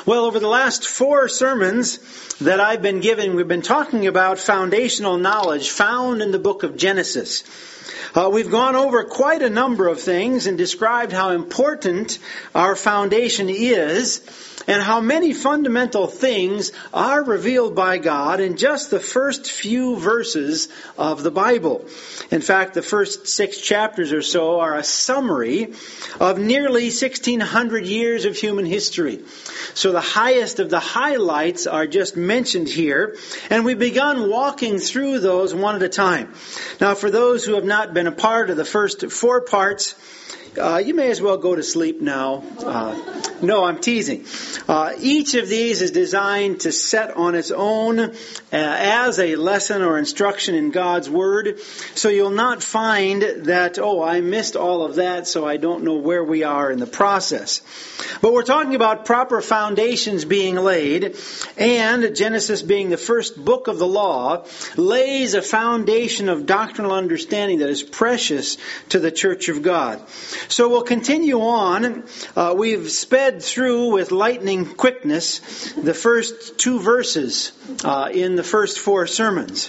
Well, over the last 4 sermons that I've been giving, we've been talking about foundational knowledge found in the book of Genesis. We've gone over quite a number of things and described how important our foundation is and how many fundamental things are revealed by God in just the first few verses of the Bible. In fact, the first 6 chapters or so are a summary of nearly 1,600 years of human history. So the highest of the highlights are just mentioned here, and we've begun walking through those one at a time. Now, for those who have not been a part of the first 4 parts, you may as well go to sleep now. No, I'm teasing. Each of these is designed to set on its own as a lesson or instruction in God's Word. So you'll not find that, I missed all of that, so I don't know where we are in the process. But we're talking about proper foundations being laid, and Genesis being the first book of the law, lays a foundation of doctrinal understanding that is precious to the Church of God. So we'll continue on. We've sped through with lightning quickness the first 2 verses in the first 4 sermons.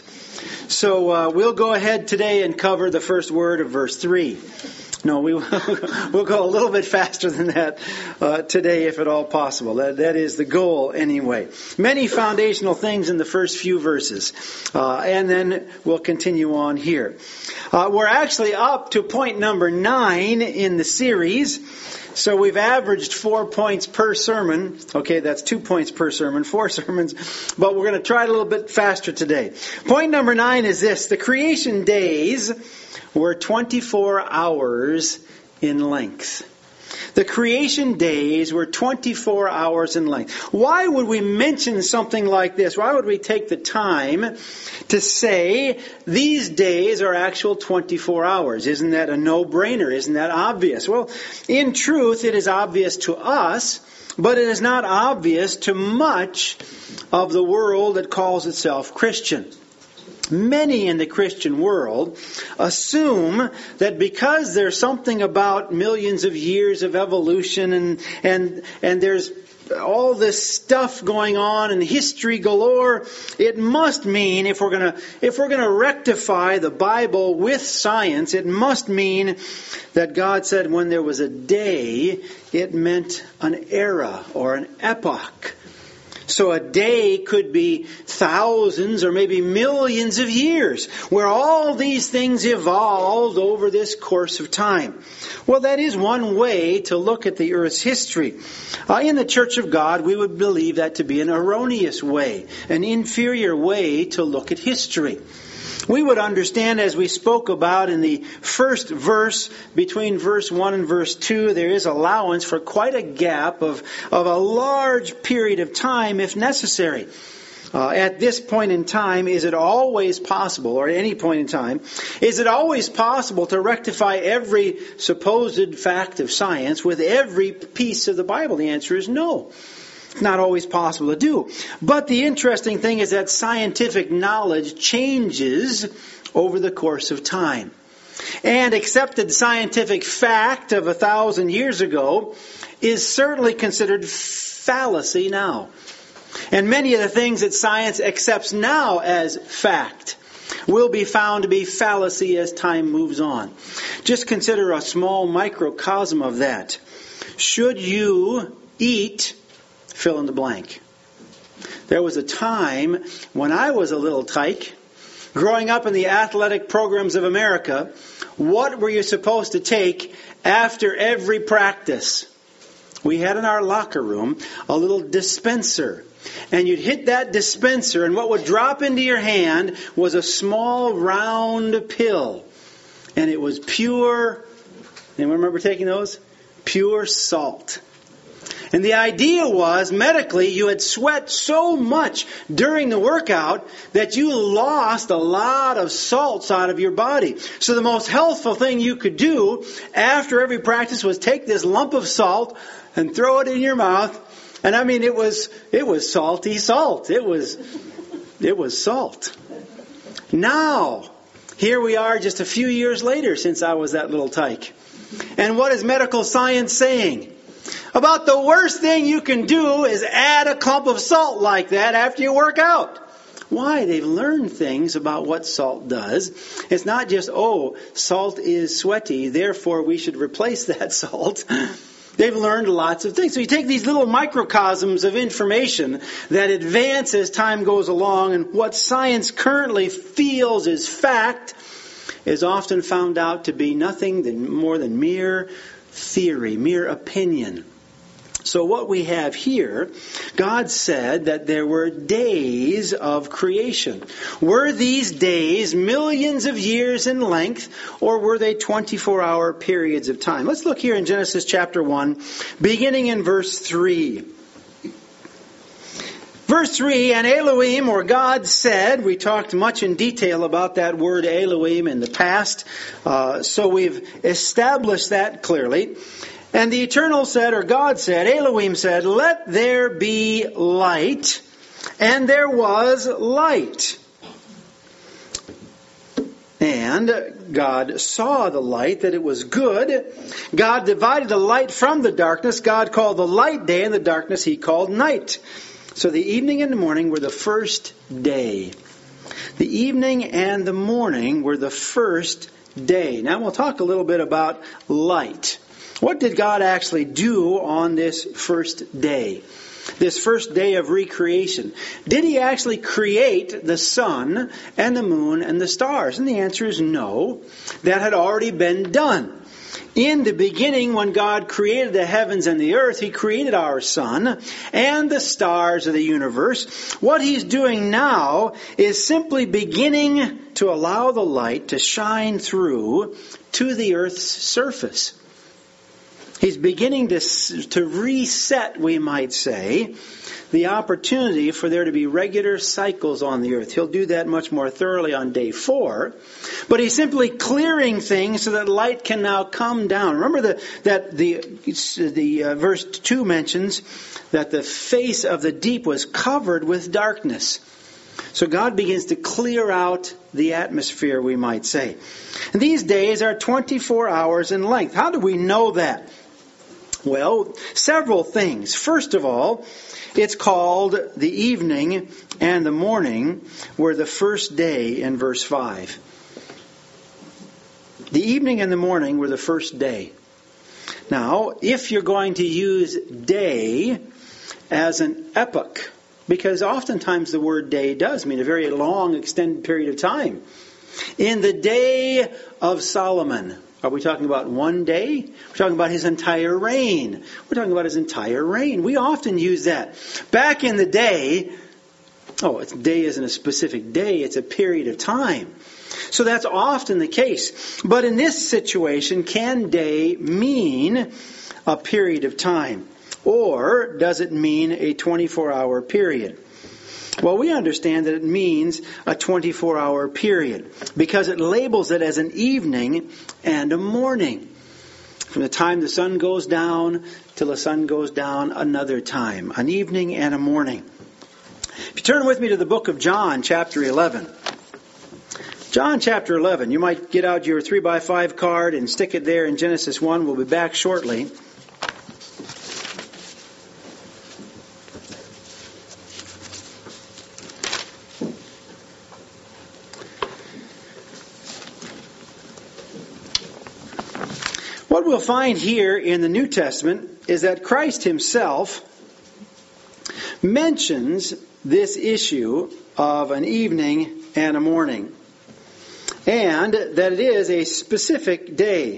So we'll go ahead today and cover the first word of verse 3. No, we'll go a little bit faster than that today, if at all possible. That is the goal anyway. Many foundational things in the first few verses. And then we'll continue on here. We're actually up to point number 9 in the series. So we've averaged 4 points per sermon. Okay, that's 2 points per sermon, 4 sermons. But we're going to try it a little bit faster today. Point number 9 is this. The creation days were 24 hours in length. The creation days were 24 hours in length. Why would we mention something like this? Why would we take the time to say these days are actual 24 hours? Isn't that a no-brainer? Isn't that obvious? Well, in truth, it is obvious to us, but it is not obvious to much of the world that calls itself Christian. Many in the Christian world assume that because there's something about millions of years of evolution and there's all this stuff going on and history galore, it must mean if we're going to rectify the Bible with science, it must mean that God said when there was a day, it meant an era or an epoch. So a day could be thousands or maybe millions of years, where all these things evolved over this course of time. Well, that is one way to look at the earth's history. In the Church of God, we would believe that to be an erroneous way, an inferior way to look at history. We would understand, as we spoke about in the first verse, between verse 1 and verse 2, there is allowance for quite a gap of a large period of time if necessary. At this point in time, is it always possible, or at any point in time, is it always possible to rectify every supposed fact of science with every piece of the Bible? The answer is no. It's not always possible to do. But the interesting thing is that scientific knowledge changes over the course of time. And accepted scientific fact of 1,000 years ago is certainly considered fallacy now. And many of the things that science accepts now as fact will be found to be fallacy as time moves on. Just consider a small microcosm of that. Should you eat fill in the blank? There was a time when I was a little tyke, growing up in the athletic programs of America. What were you supposed to take after every practice? We had in our locker room a little dispenser. And you'd hit that dispenser, and what would drop into your hand was a small round pill. And it was pure, anyone remember taking those? Pure salt. And the idea was, medically, you had sweat so much during the workout that you lost a lot of salts out of your body. So the most healthful thing you could do after every practice was take this lump of salt and throw it in your mouth. And I mean, it was salty salt. It was salt. Now, here we are just a few years later since I was that little tyke. And what is medical science saying? About the worst thing you can do is add a clump of salt like that after you work out. Why? They've learned things about what salt does. It's not just, salt is sweaty, therefore we should replace that salt. They've learned lots of things. So you take these little microcosms of information that advance as time goes along, and what science currently feels is fact is often found out to be nothing more than mere theory, mere opinion. So what we have here, God said that there were days of creation. Were these days millions of years in length, or were they 24-hour periods of time? Let's look here in Genesis chapter 1, beginning in verse 3. Verse 3, and Elohim, or God, said, we talked much in detail about that word Elohim in the past, so we've established that clearly. And the Eternal said, or God said, Elohim said, let there be light. And there was light. And God saw the light, that it was good. God divided the light from the darkness. God called the light day, and the darkness He called night. So the evening and the morning were the first day. The evening and the morning were the first day. Now we'll talk a little bit about light. What did God actually do on this first day? This first day of recreation. Did He actually create the sun and the moon and the stars? And the answer is no. That had already been done. In the beginning, when God created the heavens and the earth, He created our sun and the stars of the universe. What He's doing now is simply beginning to allow the light to shine through to the earth's surface. He's beginning to reset, we might say, the opportunity for there to be regular cycles on the earth. He'll do that much more thoroughly on day 4. But He's simply clearing things so that light can now come down. Remember that the verse 2 mentions that the face of the deep was covered with darkness. So God begins to clear out the atmosphere, we might say. And these days are 24 hours in length. How do we know that? Well, several things. First of all, it's called the evening and the morning were the first day in verse 5. The evening and the morning were the first day. Now, if you're going to use day as an epoch, because oftentimes the word day does mean a very long, extended period of time. In the day of Solomon, are we talking about one day? We're talking about his entire reign. We're talking about his entire reign. We often use that. Back in the day, day isn't a specific day, it's a period of time. So that's often the case. But in this situation, can day mean a period of time? Or does it mean a 24-hour period? Well, we understand that it means a 24-hour period because it labels it as an evening and a morning. From the time the sun goes down till the sun goes down another time. An evening and a morning. If you turn with me to the book of John, chapter 11. John chapter 11. You might get out your 3x5 card and stick it there in Genesis 1. We'll be back shortly. What we'll find here in the New Testament is that Christ Himself mentions this issue of an evening and a morning, and that it is a specific day.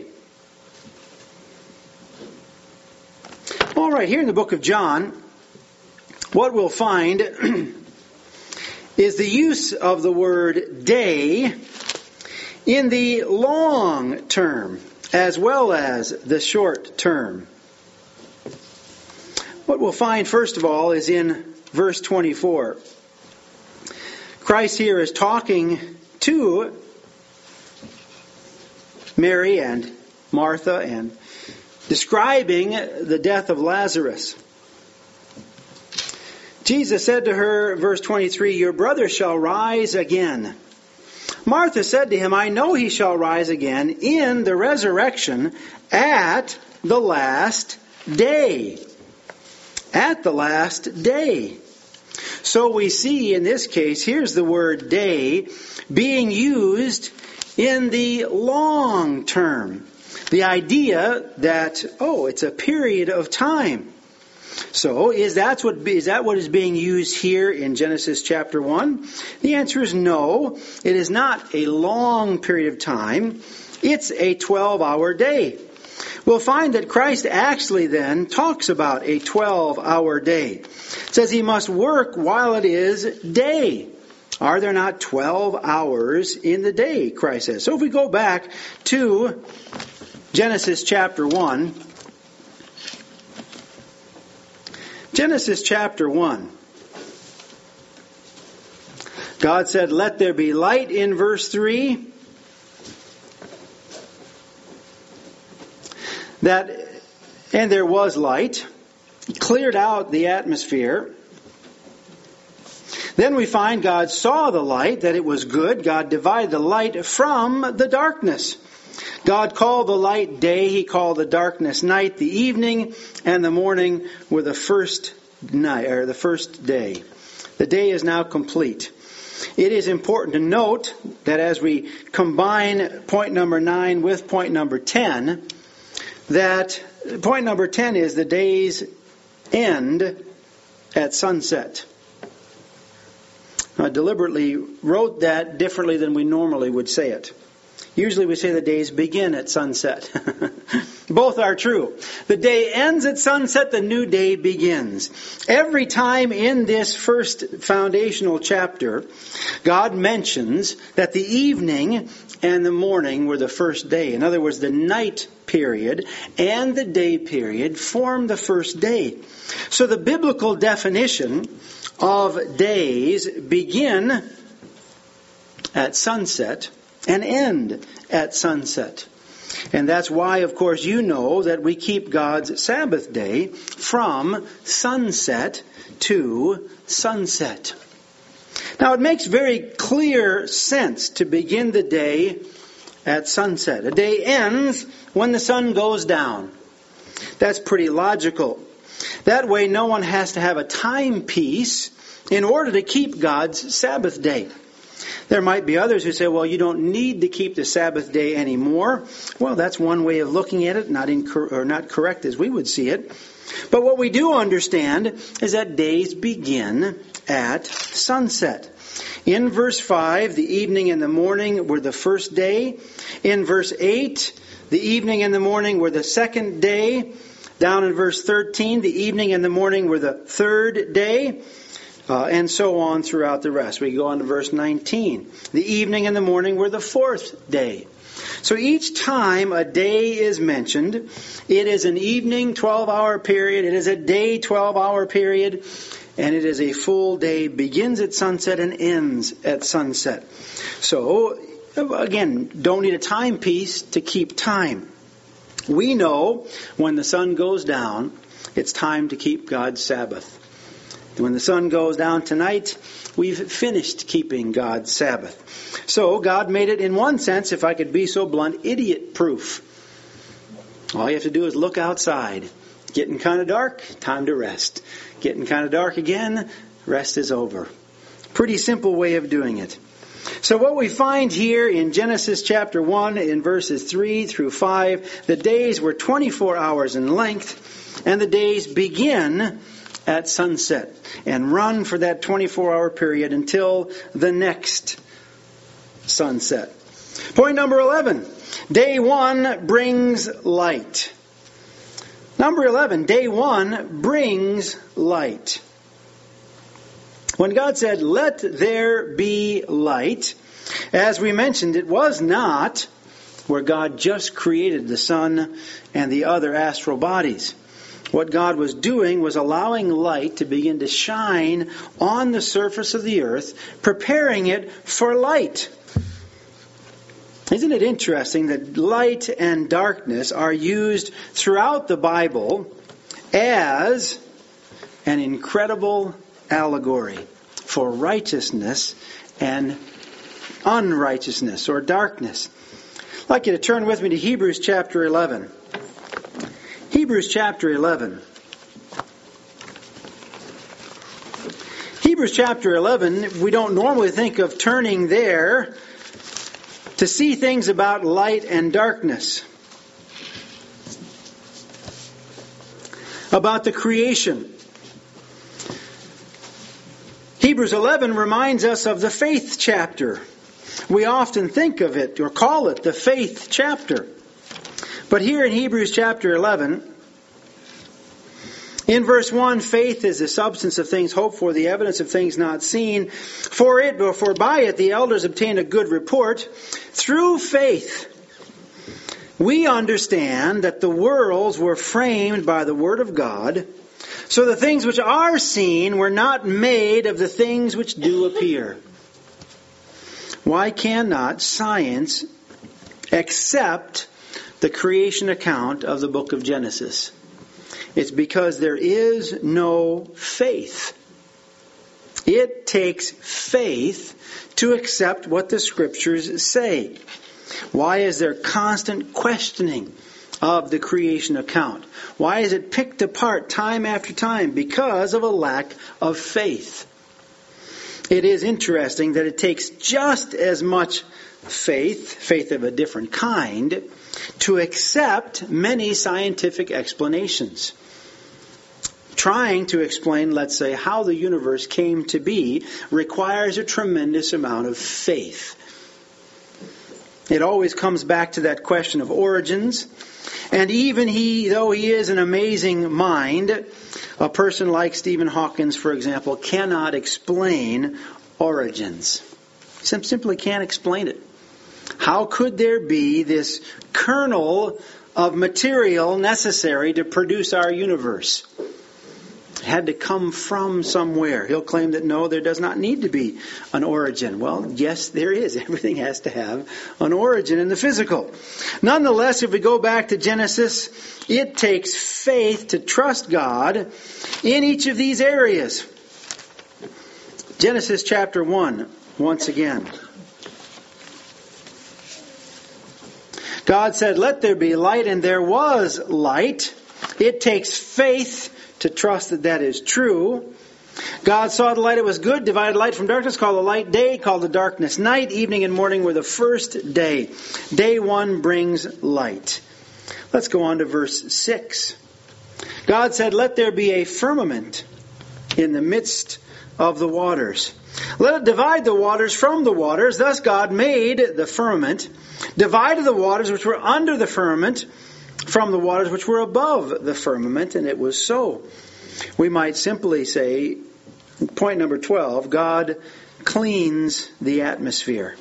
All right, here in the book of John, what we'll find is the use of the word day in the long term as well as the short term. What we'll find, first of all, is in verse 24. Christ here is talking to Mary and Martha and describing the death of Lazarus. Jesus said to her, verse 23, "Your brother shall rise again." Martha said to Him, "I know he shall rise again in the resurrection at the last day. At the last day. So we see in this case, here's the word day being used in the long term. The idea that, it's a period of time. So is that what is being used here in Genesis chapter 1? The answer is no. It is not a long period of time. It's a 12-hour day. We'll find that Christ actually then talks about a 12-hour day. It says he must work while it is day. Are there not 12 hours in the day, Christ says. So if we go back to Genesis chapter 1. Genesis chapter 1. God said, "Let there be light" in verse 3. And there was light. He cleared out the atmosphere. Then we find God saw the light, that it was good. God divided the light from the darkness. God called the light day. He called the darkness night. The evening and the morning were the first night, or the first day. The day is now complete. It is important to note that as we combine point number 9 with point number 10, that point number 10 is the day's end at sunset. I deliberately wrote that differently than we normally would say it. Usually we say the days begin at sunset. Both are true. The day ends at sunset, the new day begins. Every time in this first foundational chapter, God mentions that the evening and the morning were the first day. In other words, the night period and the day period form the first day. So the biblical definition of days begin at sunset and end at sunset. And that's why, of course, you know that we keep God's Sabbath day from sunset to sunset. Now, it makes very clear sense to begin the day at sunset. A day ends when the sun goes down. That's pretty logical. That way, no one has to have a timepiece in order to keep God's Sabbath day. There might be others who say, well, you don't need to keep the Sabbath day anymore. Well, that's one way of looking at it, not correct as we would see it. But what we do understand is that days begin at sunset. In verse 5, the evening and the morning were the first day. In verse 8, the evening and the morning were the second day. Down in verse 13, the evening and the morning were the third day. And so on throughout the rest. We go on to verse 19. The evening and the morning were the fourth day. So each time a day is mentioned, it is an evening 12-hour period, it is a day 12-hour period, and it is a full day, begins at sunset and ends at sunset. So, again, don't need a timepiece to keep time. We know when the sun goes down, it's time to keep God's Sabbath. When the sun goes down tonight, we've finished keeping God's Sabbath. So God made it, in one sense, if I could be so blunt, idiot-proof. All you have to do is look outside. Getting kind of dark, time to rest. Getting kind of dark again, rest is over. Pretty simple way of doing it. So what we find here in Genesis chapter 1 in verses 3 through 5, the days were 24 hours in length, and the days begin at sunset and run for that 24-hour period until the next sunset. Point number 11. Day 1 brings light. Number 11. Day 1 brings light. When God said, "Let there be light," as we mentioned, it was not where God just created the sun and the other astral bodies. What God was doing was allowing light to begin to shine on the surface of the earth, preparing it for light. Isn't it interesting that light and darkness are used throughout the Bible as an incredible allegory for righteousness and unrighteousness or darkness? I'd like you to turn with me to Hebrews chapter 11. Hebrews chapter 11. Hebrews chapter 11, we don't normally think of turning there to see things about light and darkness, about the creation. Hebrews 11 reminds us of the faith chapter. We often think of it or call it the faith chapter. But here in Hebrews chapter 11, in verse 1, faith is the substance of things hoped for, the evidence of things not seen. For by it the elders obtained a good report. Through faith, we understand that the worlds were framed by the word of God, so the things which are seen were not made of the things which do appear. Why cannot science accept the creation account of the book of Genesis? It's because there is no faith. It takes faith to accept what the Scriptures say. Why is there constant questioning of the creation account? Why is it picked apart time after time? Because of a lack of faith. It is interesting that it takes just as much faith of a different kind, to accept many scientific explanations. Trying to explain, let's say, how the universe came to be requires a tremendous amount of faith. It always comes back to that question of origins. And even though he is an amazing mind, a person like Stephen Hawking, for example, cannot explain origins. Simply can't explain it. How could there be this kernel of material necessary to produce our universe? It had to come from somewhere. He'll claim that no, there does not need to be an origin. Well, yes, there is. Everything has to have an origin in the physical. Nonetheless, if we go back to Genesis, it takes faith to trust God in each of these areas. Genesis chapter 1, once again. God said, "Let there be light," and there was light. It takes faith to trust that that is true. God saw the light, it was good, divided light from darkness, called the light day, called the darkness night. Evening and morning were the first day. Day one brings light. Let's go on to verse 6. God said, "Let there be a firmament in the midst of the waters. Let it divide the waters from the waters." Thus God made the firmament, divided the waters which were under the firmament from the waters which were above the firmament, and it was so. We might simply say, point number 12, God cleans the atmosphere.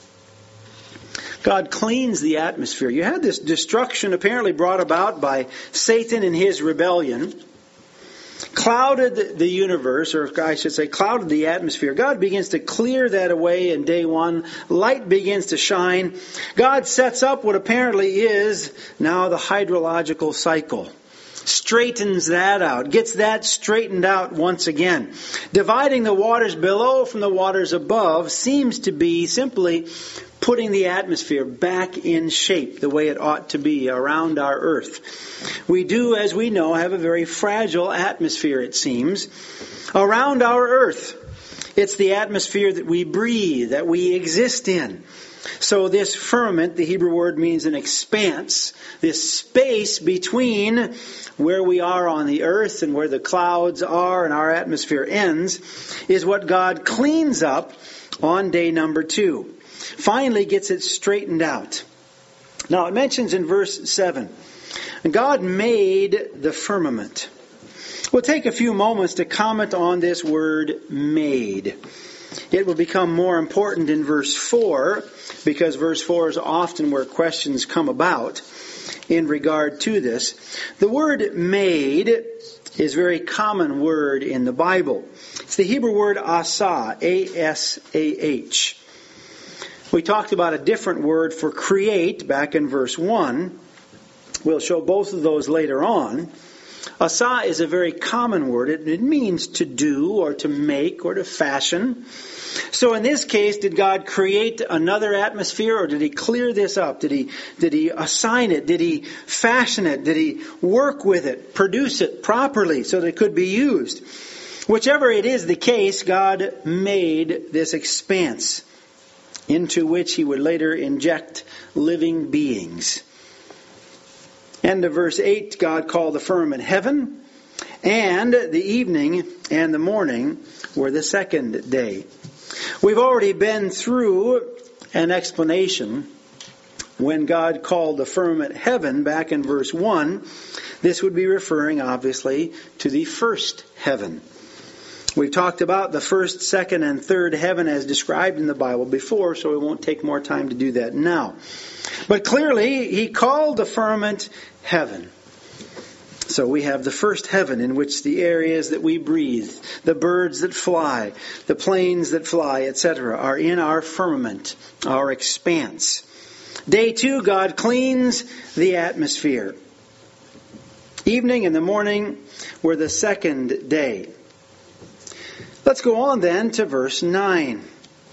God cleans the atmosphere. You had this destruction apparently brought about by Satan and his rebellion. Clouded the universe, or I should say clouded the atmosphere. God begins to clear that away in day one. Light begins to shine. God sets up what apparently is now the hydrological cycle. Straightens that out. Gets that straightened out once again. Dividing the waters below from the waters above seems to be simply putting the atmosphere back in shape the way it ought to be around our earth. We do, as we know, have a very fragile atmosphere, it seems, around our earth. It's the atmosphere that we breathe, that we exist in. So this firmament, the Hebrew word means an expanse, this space between where we are on the earth and where the clouds are and our atmosphere ends, is what God cleans up on day number 2. Finally gets it straightened out. Now it mentions in verse 7, God made the firmament. We'll take a few moments to comment on this word made. It will become more important in verse 4, because verse 4 is often where questions come about in regard to this. The word made is a very common word in the Bible. It's the Hebrew word asah, A-S-A-H. We talked about a different word for create back in verse 1. We'll show both of those later on. Asa is a very common word. It means to do or to make or to fashion. So in this case, did God create another atmosphere, or did He clear this up? Did He assign it? Did He fashion it? Did He work with it, produce it properly so that it could be used? Whichever it is the case, God made this expanse into which He would later inject living beings. End of verse 8, God called the firmament heaven, and the evening and the morning were the second day. We've already been through an explanation when God called the firmament heaven back in verse 1. This would be referring, obviously, to the first heaven. We've talked about the first, second, and third heaven as described in the Bible before, so we won't take more time to do that now. But clearly, He called the firmament heaven. So we have the first heaven, in which the areas that we breathe, the birds that fly, the planes that fly, etc., are in our firmament, our expanse. Day 2, God cleans the atmosphere. Evening and the morning were the second day. Let's go on then to verse 9.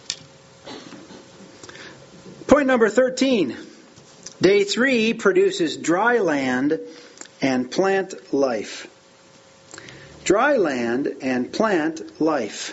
Point number 13. Day 3 produces dry land and plant life. Dry land and plant life.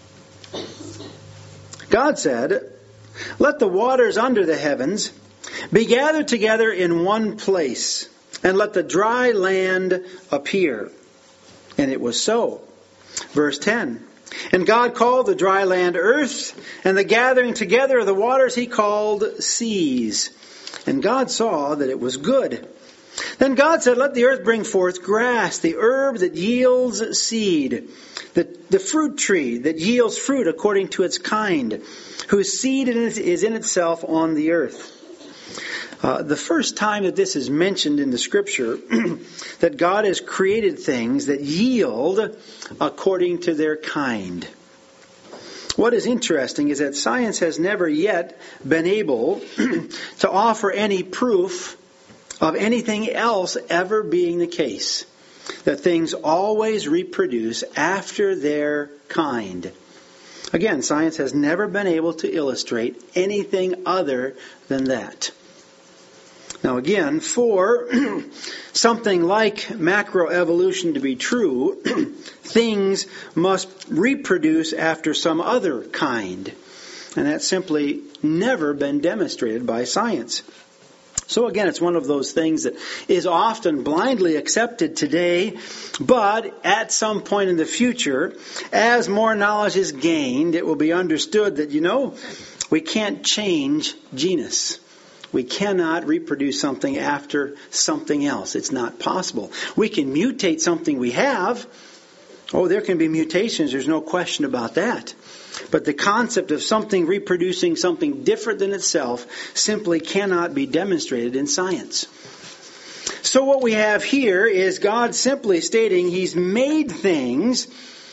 God said, "Let the waters under the heavens be gathered together in one place, and let the dry land appear." And it was so. Verse 10. And God called the dry land earth, and the gathering together of the waters He called seas. And God saw that it was good. Then God said, "Let the earth bring forth grass, the herb that yields seed, the fruit tree that yields fruit according to its kind, whose seed is in itself on the earth." The first time that this is mentioned in the Scripture, that God has created things that yield according to their kind. What is interesting is that science has never yet been able to offer any proof of anything else ever being the case. That things always reproduce after their kind. Again, science has never been able to illustrate anything other than that. Now again, for something like macroevolution to be true, things must reproduce after some other kind. And that's simply never been demonstrated by science. So again, it's one of those things that is often blindly accepted today, but at some point in the future, as more knowledge is gained, it will be understood that, we can't change genus. We cannot reproduce something after something else. It's not possible. We can mutate something we have. Oh, there can be mutations. There's no question about that. But the concept of something reproducing something different than itself simply cannot be demonstrated in science. So what we have here is God simply stating He's made things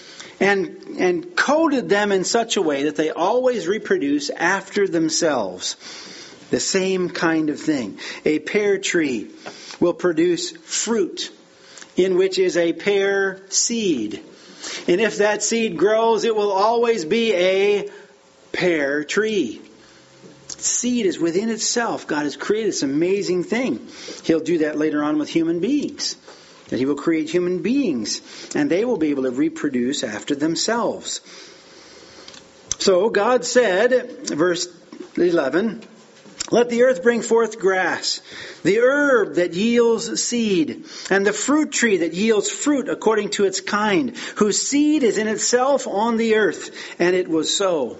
and coded them in such a way that they always reproduce after themselves. The same kind of thing. A pear tree will produce fruit, in which is a pear seed. And if that seed grows, it will always be a pear tree. Seed is within itself. God has created this amazing thing. He'll do that later on with human beings. That He will create human beings, and they will be able to reproduce after themselves. So God said, verse 11, "Let the earth bring forth grass, the herb that yields seed, and the fruit tree that yields fruit according to its kind, whose seed is in itself on the earth." And it was so.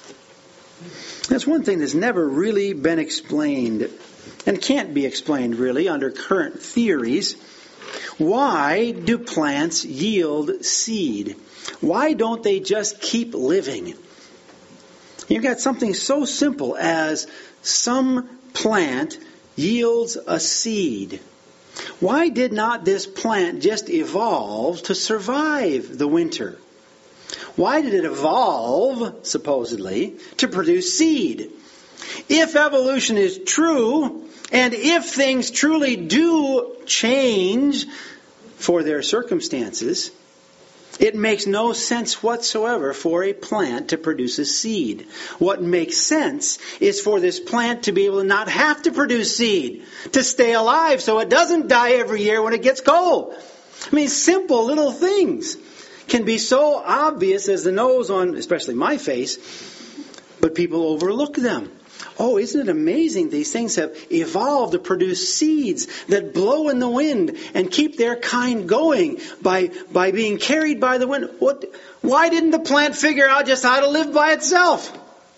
That's one thing that's never really been explained, and can't be explained really under current theories. Why do plants yield seed? Why don't they just keep living? You've got something so simple as some plant yields a seed. Why did not this plant just evolve to survive the winter? Why did it evolve, supposedly, to produce seed? If evolution is true, and if things truly do change for their circumstances, it makes no sense whatsoever for a plant to produce a seed. What makes sense is for this plant to be able to not have to produce seed, to stay alive so it doesn't die every year when it gets cold. I mean, simple little things can be so obvious as the nose on, especially my face, but people overlook them. Oh, isn't it amazing? These things have evolved to produce seeds that blow in the wind and keep their kind going by being carried by the wind. Why didn't the plant figure out just how to live by itself?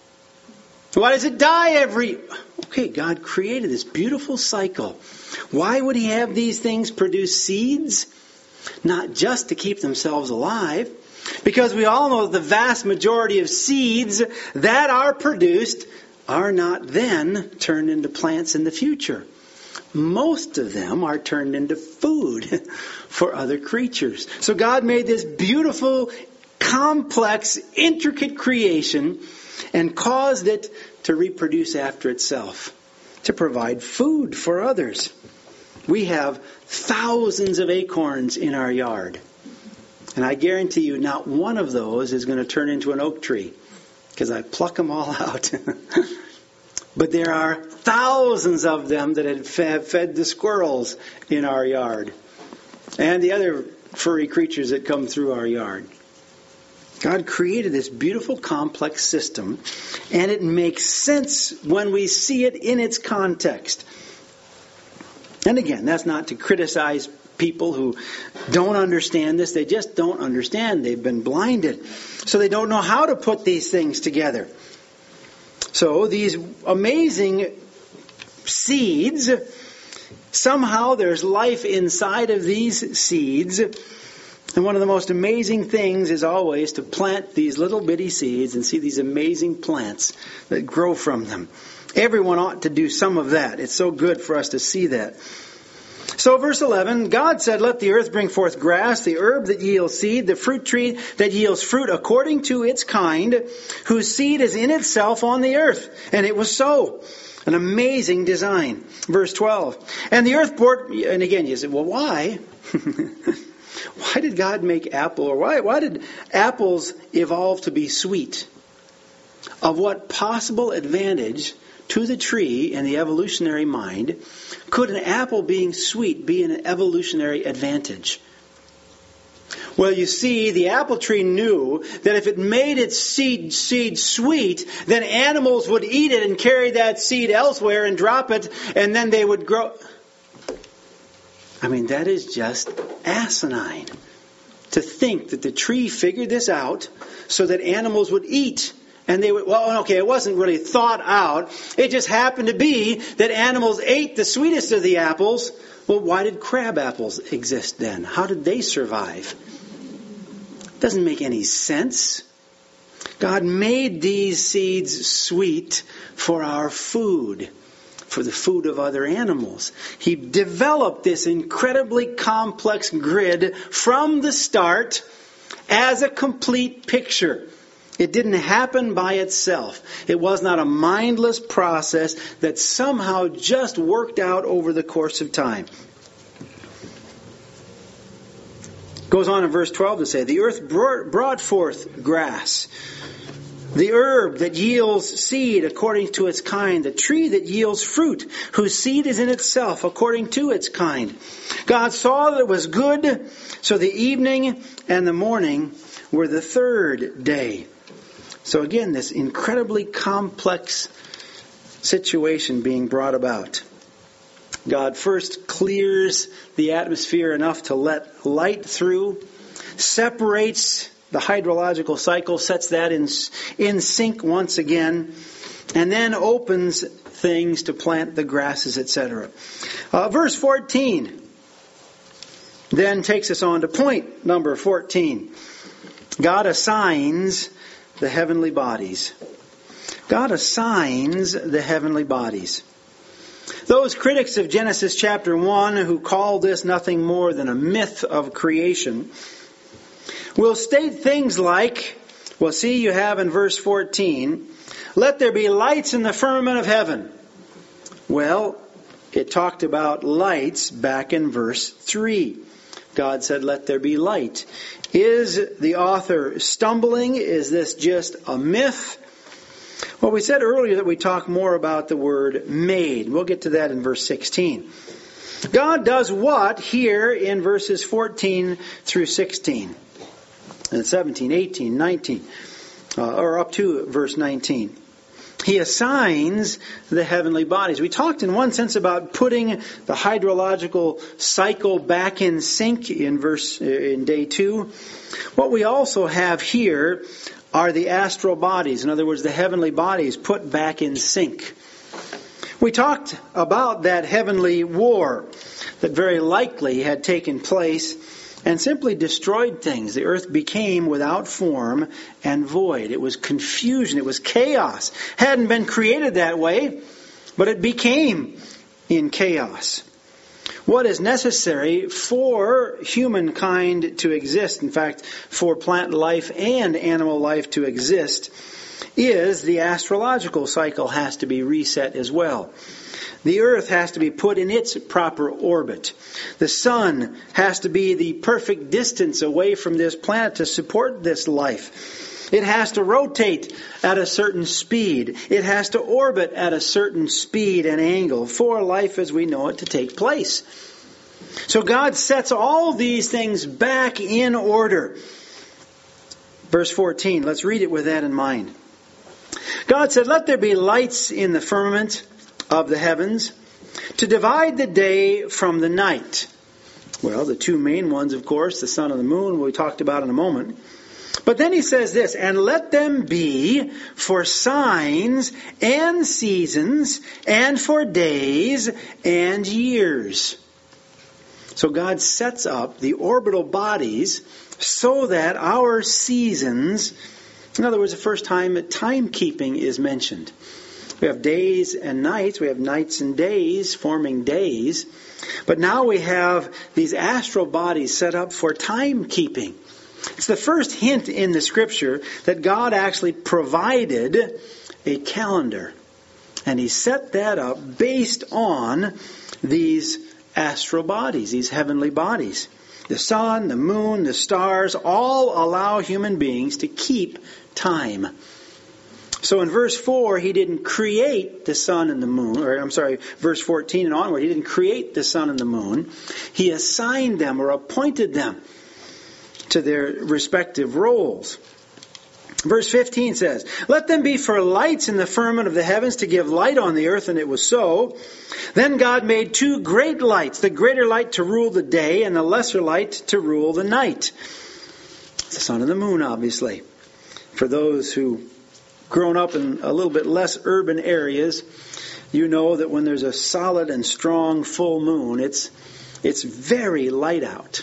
Why does it die every... Okay, God created this beautiful cycle. Why would He have these things produce seeds? Not just to keep themselves alive, because we all know that the vast majority of seeds that are produced are not then turned into plants in the future. Most of them are turned into food for other creatures. So God made this beautiful, complex, intricate creation and caused it to reproduce after itself, to provide food for others. We have thousands of acorns in our yard. And I guarantee you not one of those is going to turn into an oak tree, because I pluck them all out. But there are thousands of them that have fed the squirrels in our yard and the other furry creatures that come through our yard. God created this beautiful, complex system, and it makes sense when we see it in its context. And again, that's not to criticize people who don't understand this. They just don't understand. They've been blinded. So they don't know how to put these things together. So these amazing seeds, somehow there's life inside of these seeds. And one of the most amazing things is always to plant these little bitty seeds and see these amazing plants that grow from them. Everyone ought to do some of that. It's so good for us to see that. So verse 11, God said, "Let the earth bring forth grass, the herb that yields seed, the fruit tree that yields fruit according to its kind, whose seed is in itself on the earth." And it was so. An amazing design. Verse 12, and the earth bore, and again you say, well, why? Why did God make apple, or why did apples evolve to be sweet? Of what possible advantage to the tree in the evolutionary mind could an apple being sweet be an evolutionary advantage? Well, you see, the apple tree knew that if it made its seed sweet, then animals would eat it and carry that seed elsewhere and drop it, and then they would grow. I mean, that is just asinine. To think that the tree figured this out so that animals would eat. And they would, well, okay, it wasn't really thought out. It just happened to be that animals ate the sweetest of the apples. Well, why did crab apples exist then? How did they survive? Doesn't make any sense. God made these seeds sweet for our food, for the food of other animals. He developed this incredibly complex grid from the start as a complete picture. It didn't happen by itself. It was not a mindless process that somehow just worked out over the course of time. Goes on in verse 12 to say, the earth brought forth grass, the herb that yields seed according to its kind, the tree that yields fruit, whose seed is in itself according to its kind. God saw that it was good, so the evening and the morning were the third day. So again, this incredibly complex situation being brought about. God first clears the atmosphere enough to let light through, separates the hydrological cycle, sets that in sync once again, and then opens things to plant the grasses, etc. Verse 14 then takes us on to point number 14. God assigns the heavenly bodies. God assigns the heavenly bodies. Those critics of Genesis chapter 1 who call this nothing more than a myth of creation will state things like, well, see, you have in verse 14, let there be lights in the firmament of heaven. Well, it talked about lights back in verse 3. God said, "Let there be light." Is the author stumbling? Is this just a myth? Well, we said earlier that we talk more about the word made. We'll get to that in verse 16. God does what here in verses 14 through 16? And 17, 18, 19, or up to verse 19. He assigns the heavenly bodies. We talked in one sense about putting the hydrological cycle back in sync in day 2. What we also have here are the astral bodies. In other words, the heavenly bodies put back in sync. We talked about that heavenly war that very likely had taken place and simply destroyed things. The earth became without form and void. It was confusion. It was chaos. Hadn't been created that way, but it became in chaos. What is necessary for humankind to exist, in fact, for plant life and animal life to exist, is the astrological cycle has to be reset as well. The earth has to be put in its proper orbit. The sun has to be the perfect distance away from this planet to support this life. It has to rotate at a certain speed. It has to orbit at a certain speed and angle for life as we know it to take place. So God sets all these things back in order. Verse 14, let's read it with that in mind. God said, "Let there be lights in the firmament of the heavens to divide the day from the night." Well, the two main ones, of course, the sun and the moon, we talked about in a moment. But then he says this, "And let them be for signs and seasons and for days and years." So God sets up the orbital bodies so that our seasons, in other words, the first time that timekeeping is mentioned. We have days and nights. We have nights and days forming days. But now we have these astral bodies set up for timekeeping. It's the first hint in the Scripture that God actually provided a calendar. And He set that up based on these astral bodies, these heavenly bodies. The sun, the moon, the stars all allow human beings to keep time. So in verse 4, He didn't create the sun and the moon, verse 14 and onward, He didn't create the sun and the moon. He assigned them or appointed them to their respective roles. Verse 15 says, "Let them be for lights in the firmament of the heavens to give light on the earth," and it was so. Then God made two great lights, the greater light to rule the day and the lesser light to rule the night. It's the sun and the moon, obviously. For those who grown up in a little bit less urban areas, you know that when there's a solid and strong full moon, it's very light out.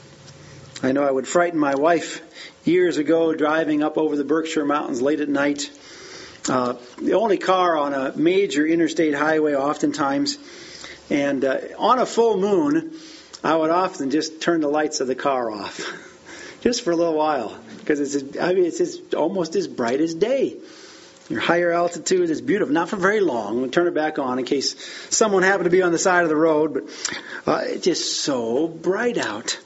I know I would frighten my wife years ago driving up over the Berkshire Mountains late at night. The only car on a major interstate highway oftentimes. And on a full moon, I would often just turn the lights of the car off. Just for a little while. Because it's almost as bright as day. Your higher altitude is beautiful. Not for very long. We'll turn it back on in case someone happened to be on the side of the road. But it's just so bright out.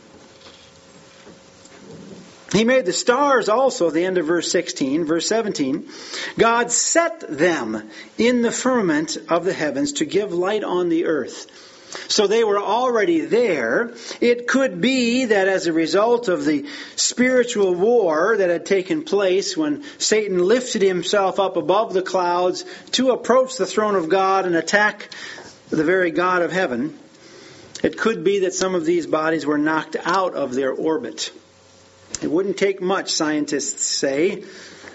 He made the stars also, at the end of verse 16. Verse 17, God set them in the firmament of the heavens to give light on the earth. So they were already there. It could be that as a result of the spiritual war that had taken place when Satan lifted himself up above the clouds to approach the throne of God and attack the very God of heaven, it could be that some of these bodies were knocked out of their orbit. It wouldn't take much, scientists say,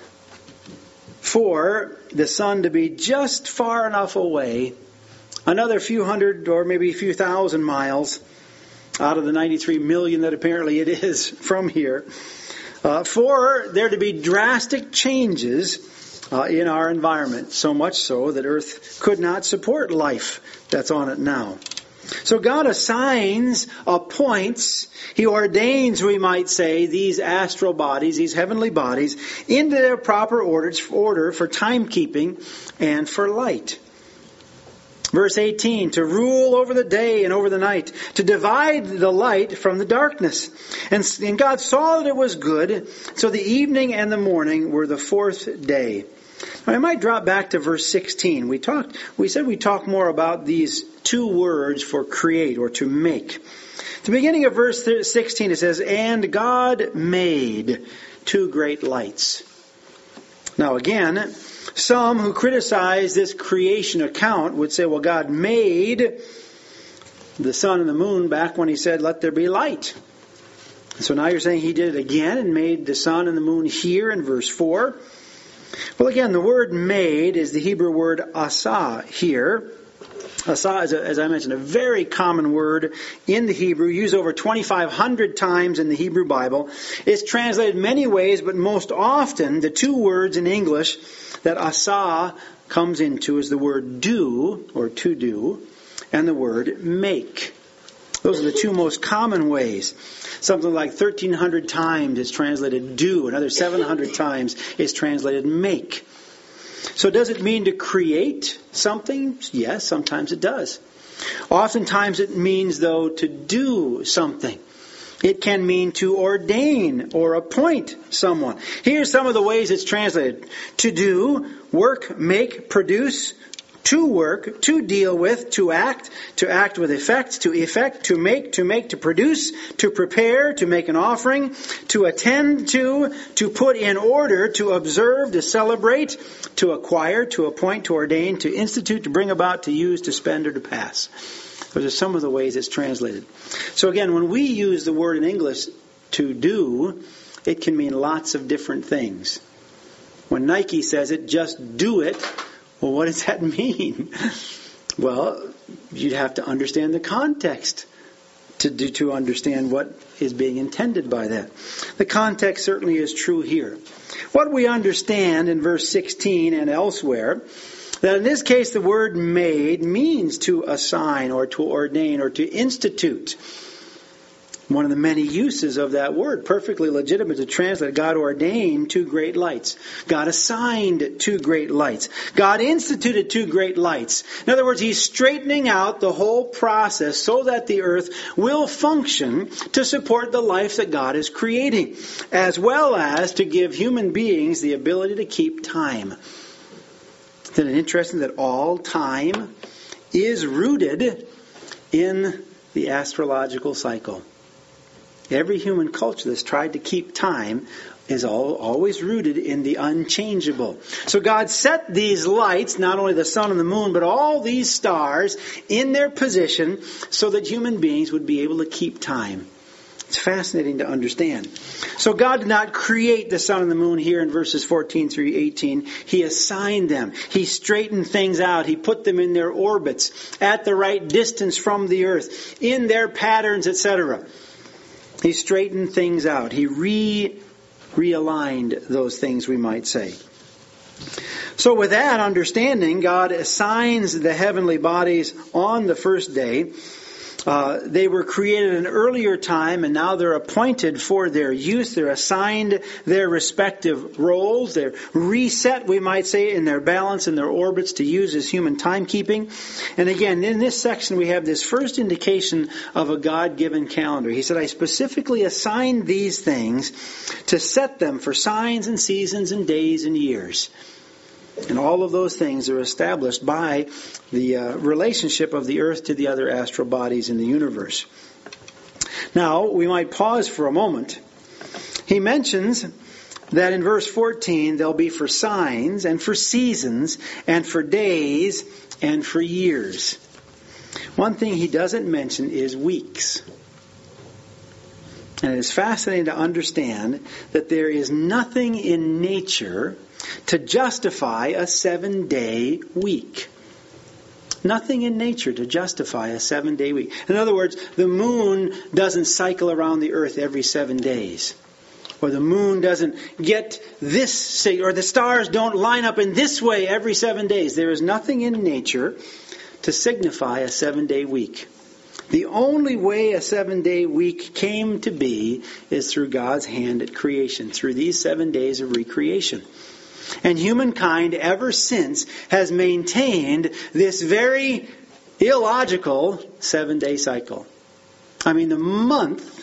for the sun to be just far enough away, another few hundred or maybe a few thousand miles out of the 93 million that apparently it is from here, for there to be drastic changes in our environment, so much so that Earth could not support life that's on it now. So God assigns, appoints, He ordains, we might say, these astral bodies, these heavenly bodies, into their proper order for timekeeping and for light. Verse 18, to rule over the day and over the night, to divide the light from the darkness. And God saw that it was good, so the evening and the morning were the fourth day. Now, I might drop back to verse 16. We said we'd talk more about these two words for create or to make. At the beginning of verse 16 it says, and God made two great lights. Now again, some who criticize this creation account would say, well, God made the sun and the moon back when He said, let there be light. So now you're saying He did it again and made the sun and the moon here in verse 4. Well, again, the word made is the Hebrew word asa here. Asa is, as I mentioned, a very common word in the Hebrew, used over 2,500 times in the Hebrew Bible. It's translated many ways, but most often the two words in English that asa comes into is the word do, or to do, and the word make. Those are the two most common ways. Something like 1,300 times is translated do. Another 700 times is translated make. So does it mean to create something? Yes, sometimes it does. Oftentimes it means, though, to do something. It can mean to ordain or appoint someone. Here's some of the ways it's translated. To do, work, make, produce. To work, to deal with, to act with effect, to make, to produce, to prepare, to make an offering, to attend to put in order, to observe, to celebrate, to acquire, to appoint, to ordain, to institute, to bring about, to use, to spend, or to pass. Those are some of the ways it's translated. So again, when we use the word in English, to do, it can mean lots of different things. When Nike says it, just do it. Well, what does that mean? Well, you'd have to understand the context to understand what is being intended by that. The context certainly is true here. What we understand in verse 16 and elsewhere, that in this case the word made means to assign or to ordain or to institute. One of the many uses of that word, perfectly legitimate to translate. God ordained two great lights. God assigned two great lights. God instituted two great lights. In other words, He's straightening out the whole process so that the earth will function to support the life that God is creating, as well as to give human beings the ability to keep time. Isn't it interesting that all time is rooted in the astrological cycle? Every human culture that's tried to keep time is always rooted in the unchangeable. So God set these lights, not only the sun and the moon, but all these stars in their position so that human beings would be able to keep time. It's fascinating to understand. So God did not create the sun and the moon here in verses 14 through 18. He assigned them. He straightened things out. He put them in their orbits, at the right distance from the earth, in their patterns, etc. He straightened things out. He realigned those things, we might say. So with that understanding, God assigns the heavenly bodies on the first day. They were created in an earlier time, and now they're appointed for their use. They're assigned their respective roles. They're reset, we might say, in their balance and their orbits to use as human timekeeping. And again, in this section, we have this first indication of a God-given calendar. He said, I specifically assigned these things to set them for signs and seasons and days and years. And all of those things are established by the relationship of the earth to the other astral bodies in the universe. Now, we might pause for a moment. He mentions that in verse 14, they'll be for signs and for seasons and for days and for years. One thing he doesn't mention is weeks. And it is fascinating to understand that there is nothing in nature to justify a 7-day week. Nothing in nature to justify a 7-day week. In other words, the moon doesn't cycle around the earth every 7 days. Or the moon doesn't get this, or the stars don't line up in this way every 7 days. There is nothing in nature to signify a 7-day week. The only way a 7-day week came to be is through God's hand at creation, through these 7 days of recreation. And humankind ever since has maintained this very illogical 7-day cycle. I mean, the month,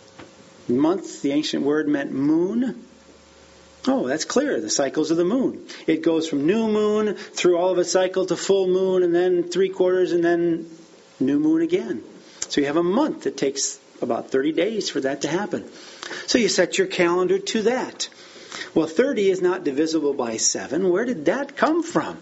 the ancient word meant moon. Oh, that's clear. The cycles of the moon. It goes from new moon through all of its cycle to full moon, and then 3/4, and then new moon again. So you have a month. It takes about 30 days for that to happen. So you set your calendar to that. Well, 30 is not divisible by 7. Where did that come from?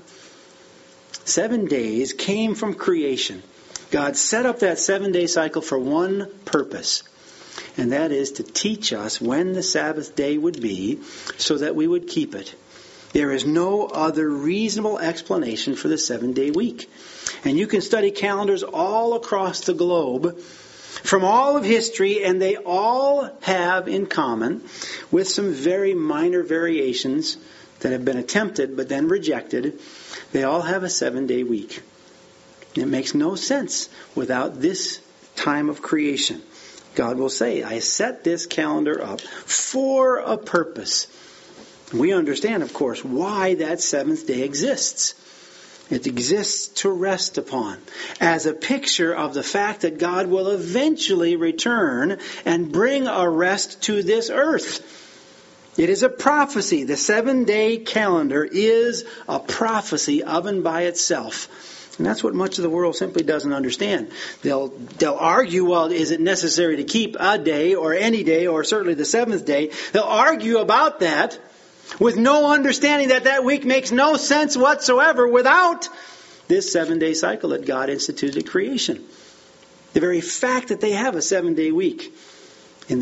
7 days came from creation. God set up that 7-day cycle for one purpose, and that is to teach us when the Sabbath day would be so that we would keep it. There is no other reasonable explanation for the 7-day week. And you can study calendars all across the globe from all of history, and they all have in common, with some very minor variations that have been attempted but then rejected, they all have a 7-day week. It makes no sense without this time of creation. God will say, I set this calendar up for a purpose. We understand, of course, why that 7th day exists. It exists to rest upon, as a picture of the fact that God will eventually return and bring a rest to this earth. It is a prophecy. The 7-day calendar is a prophecy of and by itself. And that's what much of the world simply doesn't understand. They'll argue, well, is it necessary to keep a day or any day or certainly the 7th day? They'll argue about that with no understanding that that week makes no sense whatsoever without this 7-day cycle that God instituted at creation. The very fact that they have a 7-day week in the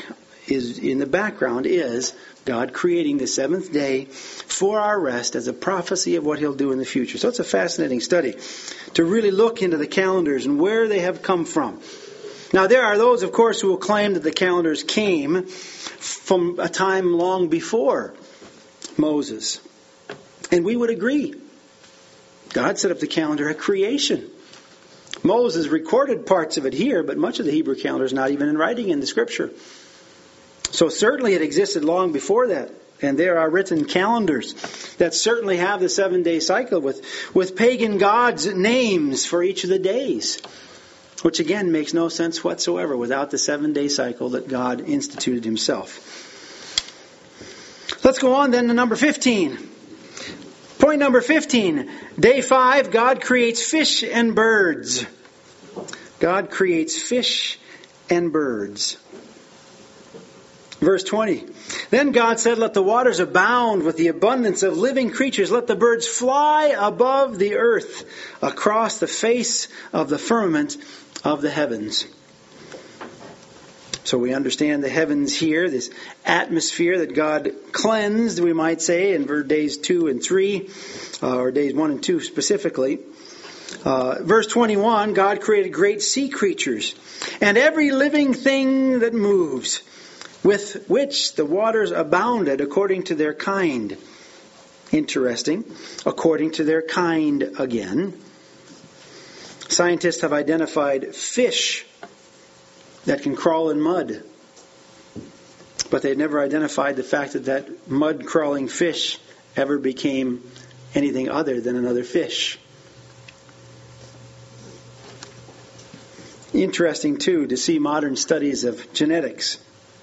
background is God creating the 7th day for our rest as a prophecy of what He'll do in the future. So it's a fascinating study to really look into the calendars and where they have come from. Now there are those, of course, who will claim that the calendars came from a time long before Moses. And we would agree. God set up the calendar at creation. Moses recorded parts of it here, but much of the Hebrew calendar is not even in writing in the Scripture. So certainly it existed long before that. And there are written calendars that certainly have the 7-day cycle with pagan gods' names for each of the days. Which again makes no sense whatsoever without the 7-day cycle that God instituted Himself. Let's go on then to number 15. Point number 15. Day 5, God creates fish and birds. God creates fish and birds. Verse 20. Then God said, let the waters abound with the abundance of living creatures. Let the birds fly above the earth across the face of the firmament of the heavens. So we understand the heavens here, this atmosphere that God cleansed, we might say, in days 2 and 3, or days 1 and 2 specifically. Verse 21, God created great sea creatures and every living thing that moves, with which the waters abounded according to their kind. Interesting. According to their kind again. Scientists have identified fish that can crawl in mud. But they've never identified the fact that mud-crawling fish ever became anything other than another fish. Interesting, too, to see modern studies of genetics.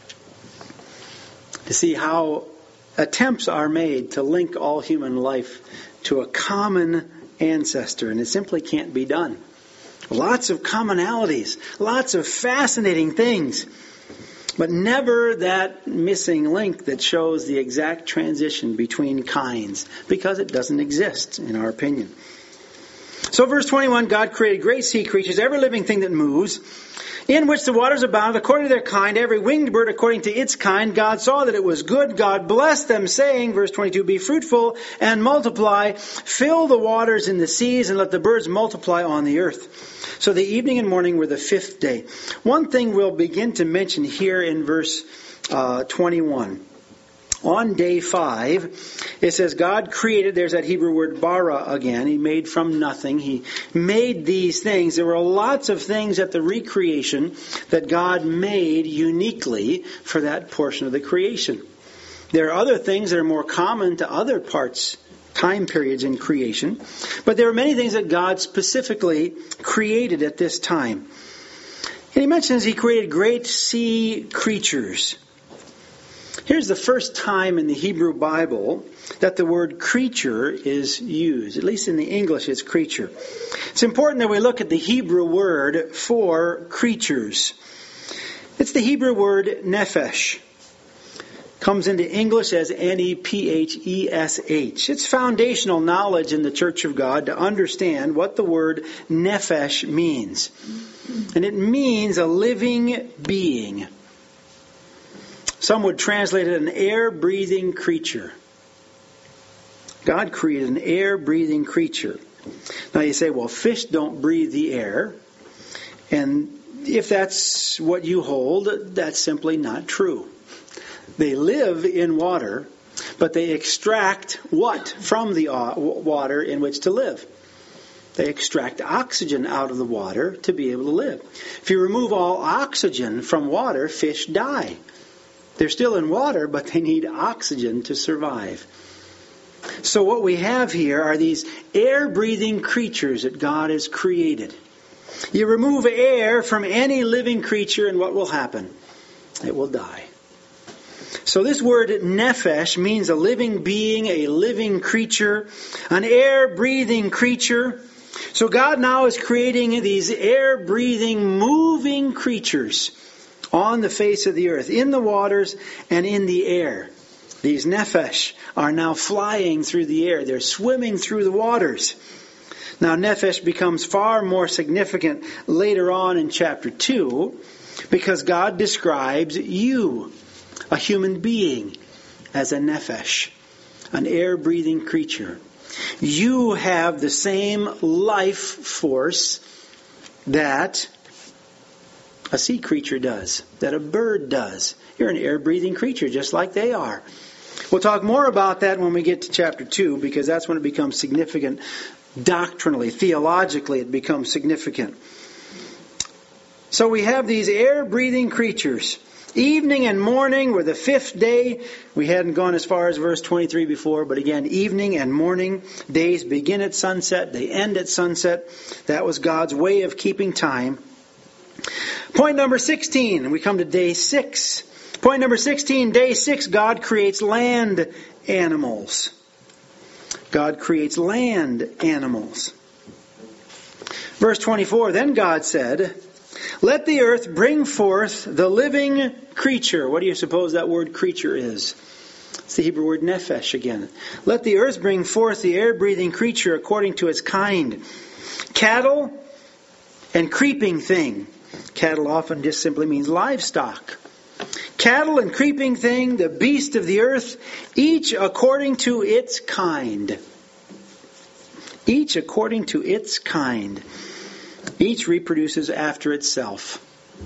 To see how attempts are made to link all human life to a common ancestor, and it simply can't be done. Lots of commonalities, lots of fascinating things, but never that missing link that shows the exact transition between kinds, because it doesn't exist, in our opinion. So verse 21, God created great sea creatures, every living thing that moves, in which the waters abound according to their kind, every winged bird according to its kind. God saw that it was good. God blessed them, saying, verse 22, be fruitful and multiply, fill the waters in the seas, and let the birds multiply on the earth. So the evening and morning were the 5th day. One thing we'll begin to mention here in verse 21. On day 5, it says God created, there's that Hebrew word bara again. He made from nothing. He made these things. There were lots of things at the recreation that God made uniquely for that portion of the creation. There are other things that are more common to other parts time periods in creation. But there are many things that God specifically created at this time. And he mentions he created great sea creatures. Here's the first time in the Hebrew Bible that the word creature is used. At least in the English, it's creature. It's important that we look at the Hebrew word for creatures. It's the Hebrew word nephesh. Comes into English as Nephesh. It's foundational knowledge in the Church of God to understand what the word nephesh means. And it means a living being. Some would translate it an air-breathing creature. God created an air-breathing creature. Now you say, well, fish don't breathe the air. And if that's what you hold, that's simply not true. They live in water, but they extract what from the water in which to live? They extract oxygen out of the water to be able to live. If you remove all oxygen from water, fish die. They're still in water, but they need oxygen to survive. So what we have here are these air-breathing creatures that God has created. You remove air from any living creature and what will happen? It will die. So this word nephesh means a living being, a living creature, an air-breathing creature. So God now is creating these air-breathing, moving creatures on the face of the earth, in the waters and in the air. These nephesh are now flying through the air. They're swimming through the waters. Now nephesh becomes far more significant later on in chapter 2 because God describes you, a human being, as a nephesh, an air-breathing creature. You have the same life force that a sea creature does, that a bird does. You're an air-breathing creature just like they are. We'll talk more about that when we get to chapter 2 because that's when it becomes significant doctrinally, theologically it becomes significant. So we have these air-breathing creatures. Evening and morning were the fifth day. We hadn't gone as far as verse 23 before, but again, evening and morning days begin at sunset, they end at sunset. That was God's way of keeping time. Point number 16, we come to day 6. Point number 16, day 6, God creates land animals. God creates land animals. Verse 24, then God said, let the earth bring forth the living creature. What do you suppose that word creature is? It's the Hebrew word nephesh again. Let the earth bring forth the air-breathing creature according to its kind. Cattle and creeping thing. Cattle often just simply means livestock. Cattle and creeping thing, the beast of the earth, each according to its kind. Each according to its kind. Each reproduces after itself.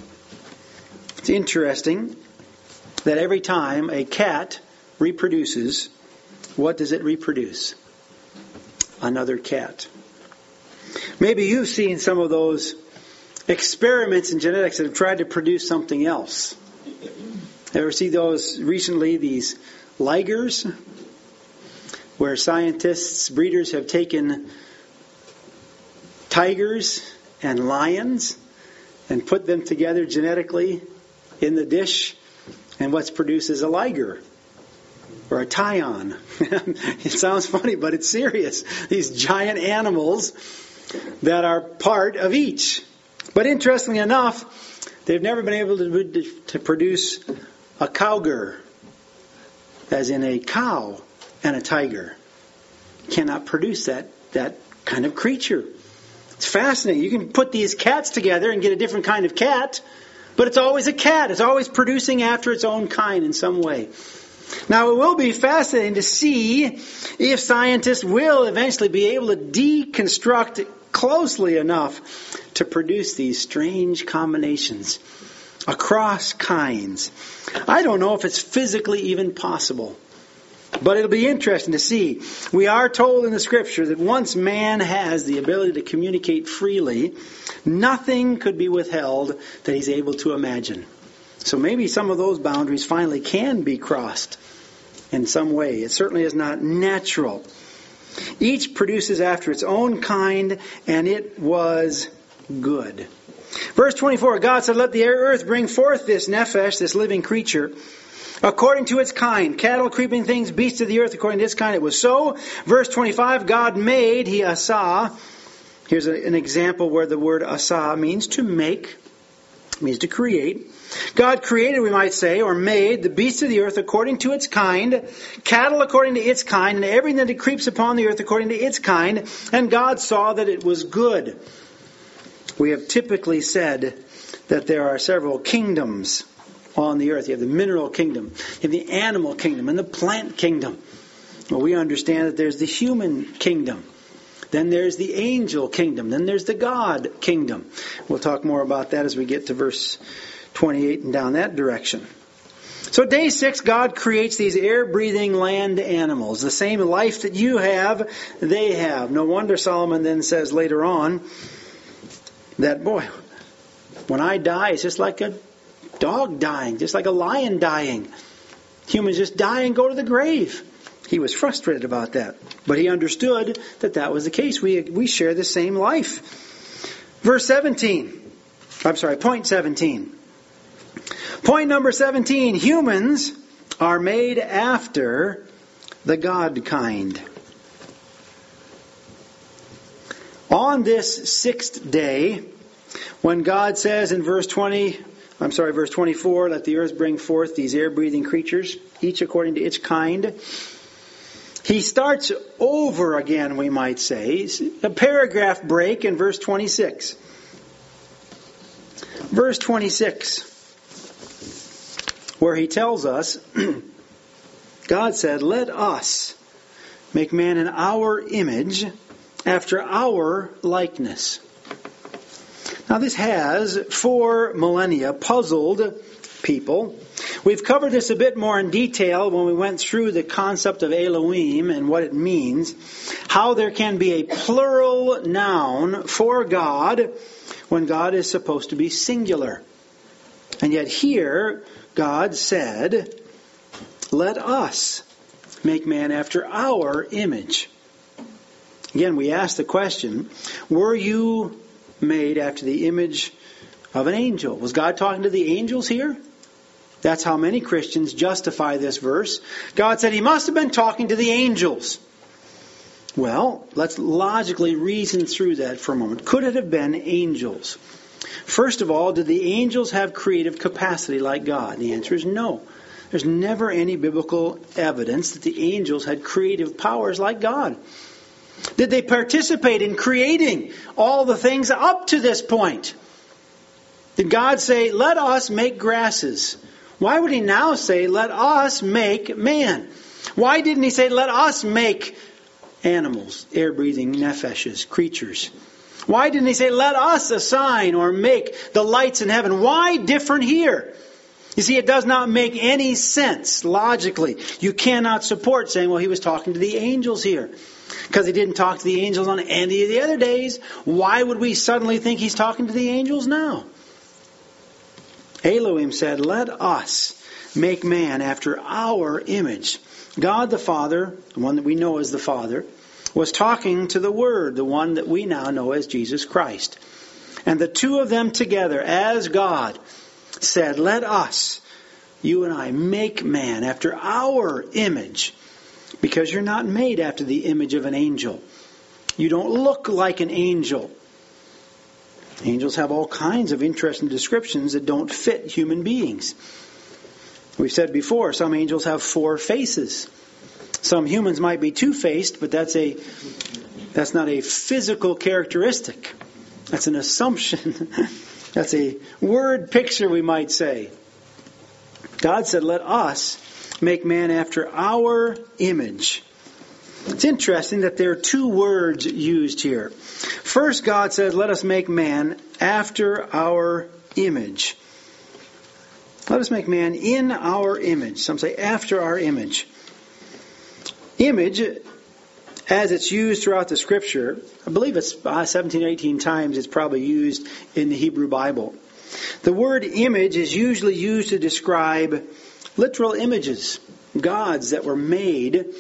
It's interesting that every time a cat reproduces, what does it reproduce? Another cat. Maybe you've seen some of those experiments in genetics that have tried to produce something else. Ever see those recently, these ligers, where scientists, breeders have taken tigers and lions and put them together genetically in the dish, and what's produced is a liger or a tyon. It sounds funny, but it's serious. These giant animals that are part of each. But interestingly enough, they've never been able to produce a cowger, as in a cow and a tiger. Cannot produce that kind of creature. It's fascinating. You can put these cats together and get a different kind of cat, but it's always a cat. It's always producing after its own kind in some way. Now, it will be fascinating to see if scientists will eventually be able to deconstruct closely enough to produce these strange combinations across kinds. I don't know if it's physically even possible, but it'll be interesting to see. We are told in the Scripture that once man has the ability to communicate freely, nothing could be withheld that he's able to imagine. So maybe some of those boundaries finally can be crossed in some way. It certainly is not natural. Each produces after its own kind, and it was good. Verse 24, God said, let the earth bring forth this nephesh, this living creature, according to its kind. Cattle, creeping things, beasts of the earth, according to its kind. It was so. Verse 25, God made, He asah. Here's an example where the word asah means to make, means to create. God created, we might say, or made the beasts of the earth according to its kind, cattle according to its kind, and everything that creeps upon the earth according to its kind. And God saw that it was good. We have typically said that there are several kingdoms on the earth. You have the mineral kingdom, you have the animal kingdom, and the plant kingdom. Well, we understand that there's the human kingdom. Then there's the angel kingdom. Then there's the God kingdom. We'll talk more about that as we get to verse 28 and down that direction. So day 6, God creates these air-breathing land animals. The same life that you have, they have. No wonder Solomon then says later on that, boy, when I die, it's just like a dog dying, just like a lion dying. Humans just die and go to the grave. He was frustrated about that. But he understood that that was the case. We share the same life. Verse 17. Point 17. Point number 17. Humans are made after the God kind. On this 6th day, when God says in verse 24, let the earth bring forth these air-breathing creatures, each according to its kind, He starts over again, we might say, a paragraph break in verse 26. Verse 26, where He tells us, God said, let us make man in our image, after our likeness. Now this has, for millennia, puzzled people. We've covered this a bit more in detail when we went through the concept of Elohim and what it means. How there can be a plural noun for God when God is supposed to be singular. And yet here, God said, let us make man after our image. Again, we ask the question, were you made after the image of an angel? Was God talking to the angels here? That's how many Christians justify this verse. God said He must have been talking to the angels. Well, let's logically reason through that for a moment. Could it have been angels? First of all, did the angels have creative capacity like God? The answer is no. There's never any biblical evidence that the angels had creative powers like God. Did they participate in creating all the things up to this point? Did God say, let us make grasses? Why would He now say, let us make man? Why didn't He say, let us make animals, air-breathing nepheshes, creatures? Why didn't He say, let us assign or make the lights in heaven? Why different here? You see, it does not make any sense logically. You cannot support saying, well, He was talking to the angels here. Because He didn't talk to the angels on any of the other days. Why would we suddenly think He's talking to the angels now? Elohim said, let us make man after our image. God the Father, the one that we know as the Father, was talking to the Word, the one that we now know as Jesus Christ. And the two of them together, as God, said, let us, you and I, make man after our image. Because you're not made after the image of an angel. You don't look like an angel. Angels have all kinds of interesting descriptions that don't fit human beings. We've said before, some angels have 4 faces. Some humans might be 2-faced, but that's not a physical characteristic. That's an assumption. That's a word picture, we might say. God said, let us make man after our image. It's interesting that there are 2 words used here. First, God says, let us make man after our image. Let us make man in our image. Some say after our image. Image, as it's used throughout the Scripture, I believe it's 17 or 18 times it's probably used in the Hebrew Bible. The word image is usually used to describe literal images, gods that were made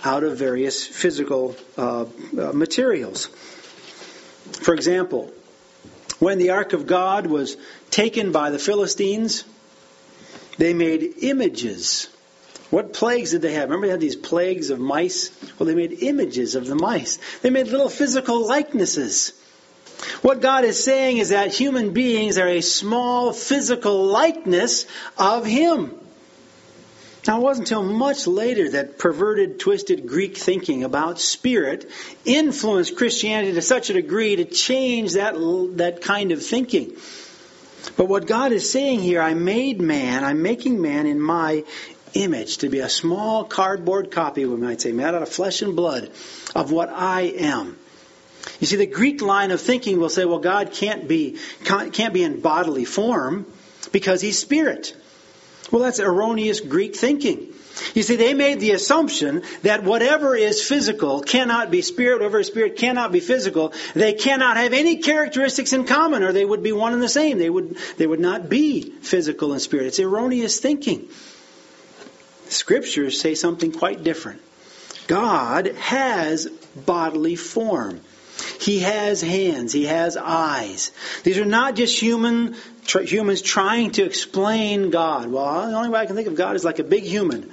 out of various physical materials. For example, when the Ark of God was taken by the Philistines, they made images. What plagues did they have? Remember they had these plagues of mice? Well, they made images of the mice. They made little physical likenesses. What God is saying is that human beings are a small physical likeness of Him. Now, it wasn't until much later that perverted, twisted Greek thinking about spirit influenced Christianity to such a degree to change that kind of thinking. But what God is saying here, I'm making man in my image, to be a small cardboard copy, we might say, made out of flesh and blood of what I am. You see, the Greek line of thinking will say, well, God can't be in bodily form because He's spirit. Well, that's erroneous Greek thinking. You see, they made the assumption that whatever is physical cannot be spirit, whatever is spirit cannot be physical. They cannot have any characteristics in common, or they would be one and the same. They would not be physical and spirit. It's erroneous thinking. Scriptures say something quite different. God has bodily form. He has hands. He has eyes. These are not just humans trying to explain God. Well, the only way I can think of God is like a big human.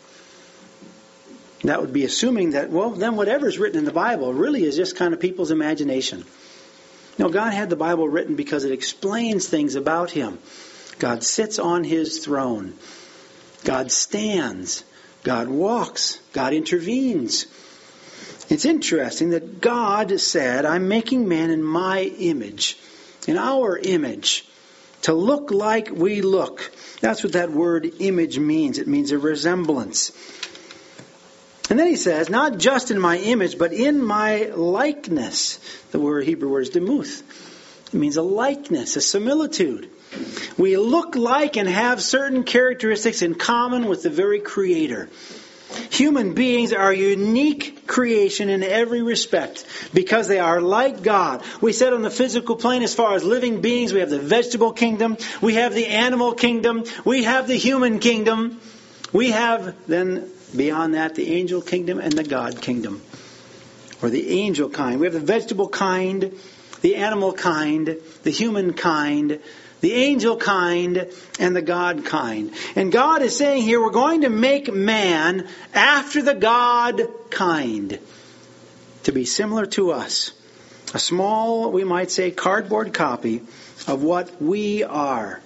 That would be assuming that, well, then whatever's written in the Bible really is just kind of people's imagination. No, God had the Bible written because it explains things about Him. God sits on His throne. God stands. God walks. God intervenes. It's interesting that God said, I'm making man in my image, in our image, to look like we look. That's what that word image means. It means a resemblance. And then He says, not just in my image, but in my likeness. The Hebrew word is demuth. It means a likeness, a similitude. We look like and have certain characteristics in common with the very Creator. Human beings are a unique creation in every respect because they are like God. We said on the physical plane, as far as living beings, we have the vegetable kingdom, we have the animal kingdom, we have the human kingdom. We have then beyond that the angel kingdom and the God kingdom, or the angel kind. We have the vegetable kind, the animal kind, the human kind, the angel kind, and the God kind. And God is saying here, we're going to make man after the God kind, to be similar to us. A small, we might say, cardboard copy of what we are.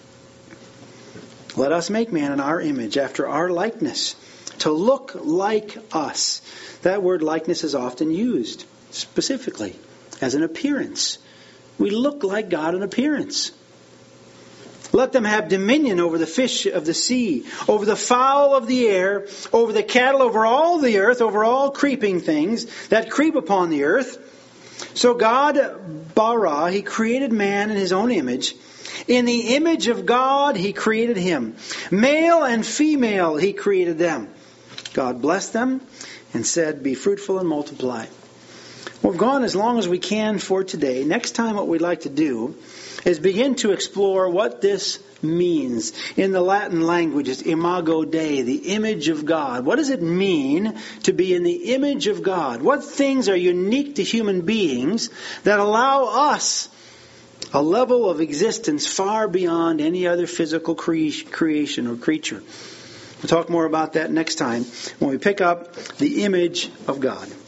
Let us make man in our image, after our likeness, to look like us. That word likeness is often used specifically as an appearance. We look like God in appearance. Let them have dominion over the fish of the sea, over the fowl of the air, over the cattle, over all the earth, over all creeping things that creep upon the earth. So God, bara, He created man in His own image. In the image of God, He created him. Male and female, He created them. God blessed them and said, be fruitful and multiply. We've gone as long as we can for today. Next time what we'd like to do is begin to explore what this means. In the Latin language, it's imago Dei, the image of God. What does it mean to be in the image of God? What things are unique to human beings that allow us a level of existence far beyond any other physical creation or creature? We'll talk more about that next time when we pick up the image of God.